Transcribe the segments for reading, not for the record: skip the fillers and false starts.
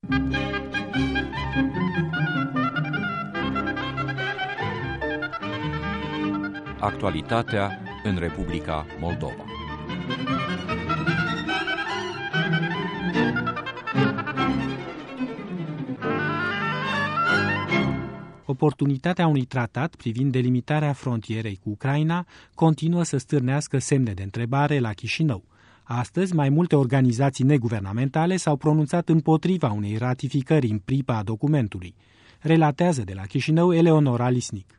Actualitatea în Republica Moldova. Oportunitatea unui tratat privind delimitarea frontierei cu Ucraina continuă să stârnească semne de întrebare la Chișinău. Astăzi, mai multe organizații neguvernamentale s-au pronunțat împotriva unei ratificări în pripă a documentului. Relatează de la Chișinău Eleonora Lisnic.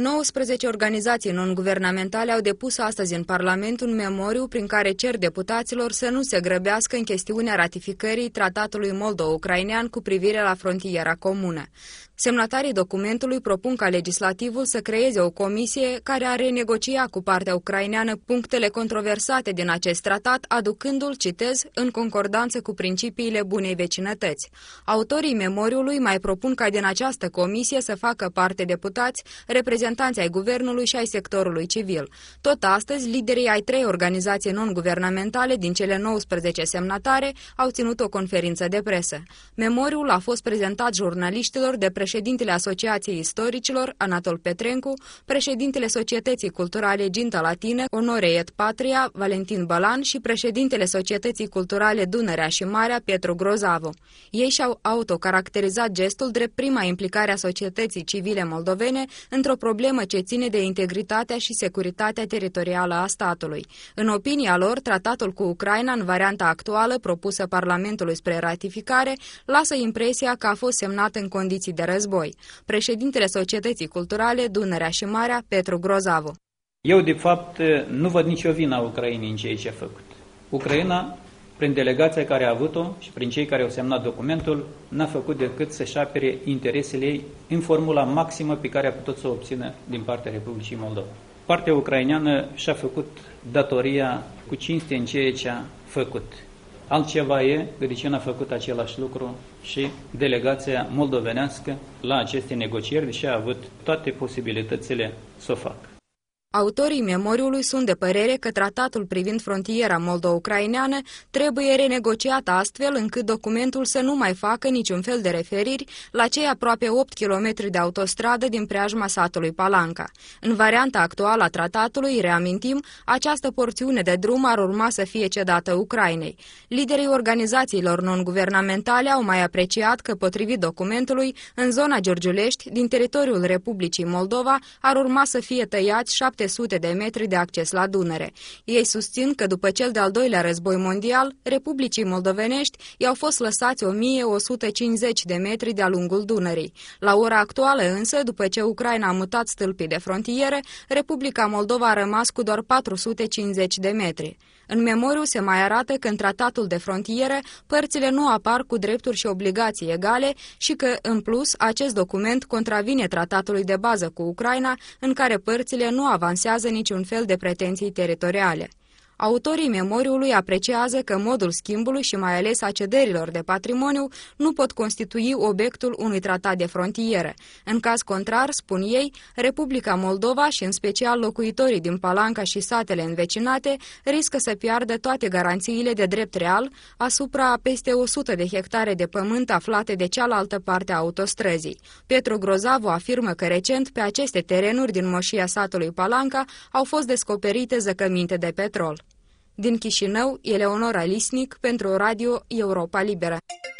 19 organizații non-guvernamentale au depus astăzi în Parlament un memoriu prin care cer deputaților să nu se grăbească în chestiunea ratificării tratatului moldo-ucrainean cu privire la frontiera comună. Semnatarii documentului propun ca legislativul să creeze o comisie care ar renegocia cu partea ucraineană punctele controversate din acest tratat, aducându-l, citez, în concordanță cu principiile bunei vecinătăți. Autorii memoriului mai propun ca din această comisie să facă parte deputați, reprezentanți ai guvernului și ai sectorului civil. Tot astăzi, liderii ai 3 organizații non-guvernamentale din cele 19 semnatare au ținut o conferință de presă. Memoriul a fost prezentat jurnaliștilor de președintele Asociației Istoricilor, Anatol Petrencu, președintele Societății Culturale Ginta Latină, Onore et Patria, Valentin Balan și președintele Societății Culturale Dunărea și Marea, Pietru Grozavu. Ei și-au autocaracterizat gestul drept prima implicare a societății civile moldovene într-o problemă ce ține de integritatea și securitatea teritorială a statului. În opinia lor, tratatul cu Ucraina, în varianta actuală propusă Parlamentului spre ratificare, lasă impresia că a fost semnat în condiții de război. Președintele Societății Culturale Dunărea și Marea, Pietru Grozavu. Eu, de fapt, nu văd nicio vină a Ucrainei în ceea ce a făcut. Ucraina, prin delegația care a avut-o și prin cei care au semnat documentul, n-a făcut decât să-și apere interesele ei în formula maximă pe care a putut să o obțină din partea Republicii Moldova. Partea ucraineană și-a făcut datoria cu cinste în ceea ce a făcut. Altceva e de ce n-a făcut același lucru și delegația moldovenească la aceste negocieri, deși a avut toate posibilitățile să o facă. Autorii memoriului sunt de părere că tratatul privind frontiera moldo-ucraineană trebuie renegociat astfel încât documentul să nu mai facă niciun fel de referiri la cei aproape 8 km de autostradă din preajma satului Palanca. În varianta actuală a tratatului, reamintim, această porțiune de drum ar urma să fie cedată Ucrainei. Liderii organizațiilor non-guvernamentale au mai apreciat că, potrivit documentului, în zona Giurgiulești, din teritoriul Republicii Moldova, ar urma să fie tăiați 700 de metri de acces la Dunăre. Ei susțin că după cel de-al doilea război mondial, Republicii Moldovenești i-au fost lăsați 1150 de metri de-a lungul Dunării. La ora actuală însă, după ce Ucraina a mutat stâlpii de frontiere, Republica Moldova a rămas cu doar 450 de metri. În memoriu se mai arată că în tratatul de frontiere părțile nu apar cu drepturi și obligații egale și că, în plus, acest document contravine tratatului de bază cu Ucraina, în care părțile nu avansează niciun fel de pretenții teritoriale. Autorii memoriului apreciază că modul schimbului și mai ales a cederilor de patrimoniu nu pot constitui obiectul unui tratat de frontieră. În caz contrar, spun ei, Republica Moldova și în special locuitorii din Palanca și satele învecinate riscă să piardă toate garanțiile de drept real asupra a peste 100 de hectare de pământ aflate de cealaltă parte a autostrăzii. Pietru Grozavu afirmă că recent pe aceste terenuri din moșia satului Palanca au fost descoperite zăcăminte de petrol. Din Chișinău, Eleonora Lisnic pentru Radio Europa Liberă.